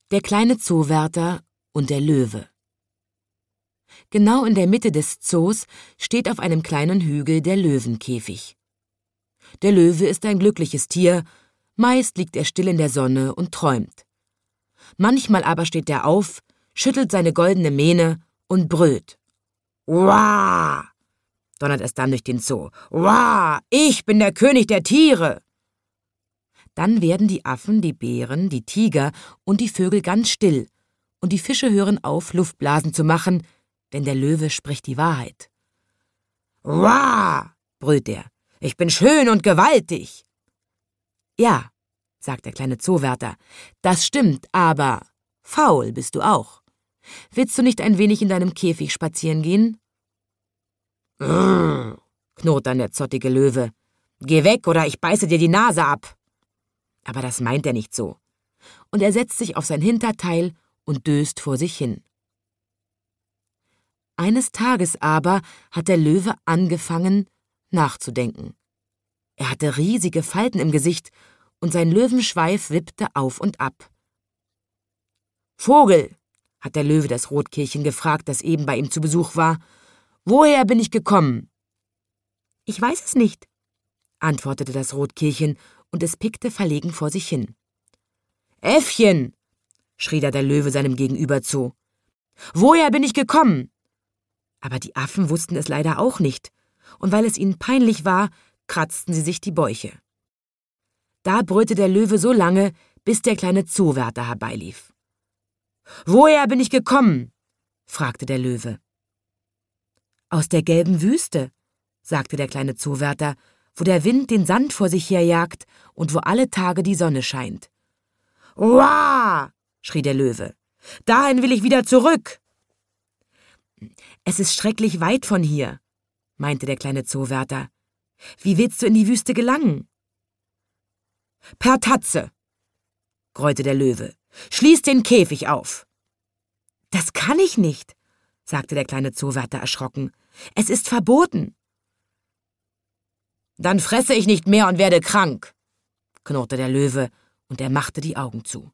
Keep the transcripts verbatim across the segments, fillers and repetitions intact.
Der kleine Zoowärter und der Löwe. Genau in der Mitte des Zoos steht auf einem kleinen Hügel der Löwenkäfig. Der Löwe ist ein glückliches Tier, meist liegt er still in der Sonne und träumt. Manchmal aber steht er auf, schüttelt seine goldene Mähne und brüllt. »Uah«, donnert es dann durch den Zoo. »Uah, ich bin der König der Tiere!« Dann werden die Affen, die Bären, die Tiger und die Vögel ganz still, und die Fische hören auf, Luftblasen zu machen, denn der Löwe spricht die Wahrheit. »Uah«, brüllt er, »ich bin schön und gewaltig!« »Ja«, sagt der kleine Zoowärter, »das stimmt, aber faul bist du auch. Willst du nicht ein wenig in deinem Käfig spazieren gehen?« »Grrr«, knurrt dann der zottige Löwe, »geh weg, oder ich beiße dir die Nase ab!« Aber das meint er nicht so. Und er setzt sich auf sein Hinterteil und döst vor sich hin. Eines Tages aber hat der Löwe angefangen, nachzudenken. Er hatte riesige Falten im Gesicht und sein Löwenschweif wippte auf und ab. »Vogel«, hat der Löwe das Rotkehlchen gefragt, das eben bei ihm zu Besuch war, »woher bin ich gekommen?« »Ich weiß es nicht«, antwortete das Rotkehlchen, und es pickte verlegen vor sich hin. »Äffchen«, schrie da der Löwe seinem Gegenüber zu, »woher bin ich gekommen?« Aber die Affen wussten es leider auch nicht, und weil es ihnen peinlich war, kratzten sie sich die Bäuche. Da brüllte der Löwe so lange, bis der kleine Zoowärter herbeilief. »Woher bin ich gekommen?« fragte der Löwe. »Aus der gelben Wüste«, sagte der kleine Zoowärter, »wo der Wind den Sand vor sich herjagt und wo alle Tage die Sonne scheint.« »Uah«, schrie der Löwe, »dahin will ich wieder zurück!« »Es ist schrecklich weit von hier«, meinte der kleine Zoowärter. »Wie willst du in die Wüste gelangen?« »Per Tatze«, grollte der Löwe, »schließ den Käfig auf!« »Das kann ich nicht«, sagte der kleine Zoowärter erschrocken. »Es ist verboten.« »Dann fresse ich nicht mehr und werde krank«, knurrte der Löwe, und er machte die Augen zu.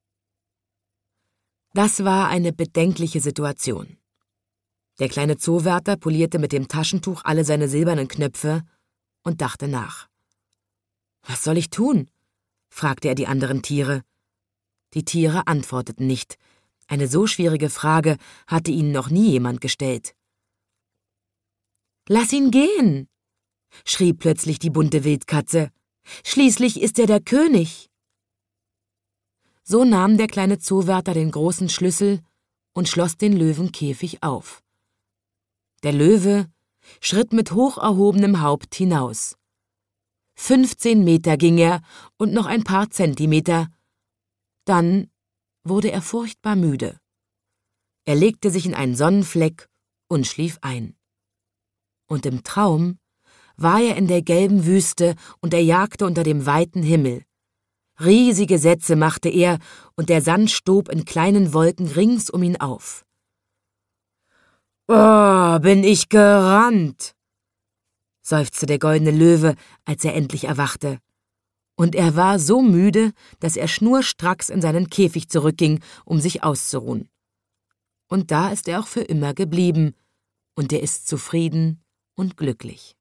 Das war eine bedenkliche Situation. Der kleine Zoowärter polierte mit dem Taschentuch alle seine silbernen Knöpfe und dachte nach. »Was soll ich tun?« fragte er die anderen Tiere. Die Tiere antworteten nicht. Eine so schwierige Frage hatte ihnen noch nie jemand gestellt. »Lass ihn gehen«, schrie plötzlich die bunte Wildkatze. »Schließlich ist er der König.« So nahm der kleine Zoowärter den großen Schlüssel und schloss den Löwenkäfig auf. Der Löwe schritt mit hoch erhobenem Haupt hinaus. Fünfzehn Meter ging er und noch ein paar Zentimeter. Dann wurde er furchtbar müde. Er legte sich in einen Sonnenfleck und schlief ein. Und im Traum war er in der gelben Wüste und er jagte unter dem weiten Himmel. Riesige Sätze machte er, und der Sand stob in kleinen Wolken rings um ihn auf. »Oh, bin ich gerannt«, seufzte der goldene Löwe, als er endlich erwachte. Und er war so müde, dass er schnurstracks in seinen Käfig zurückging, um sich auszuruhen. Und da ist er auch für immer geblieben, und er ist zufrieden und glücklich.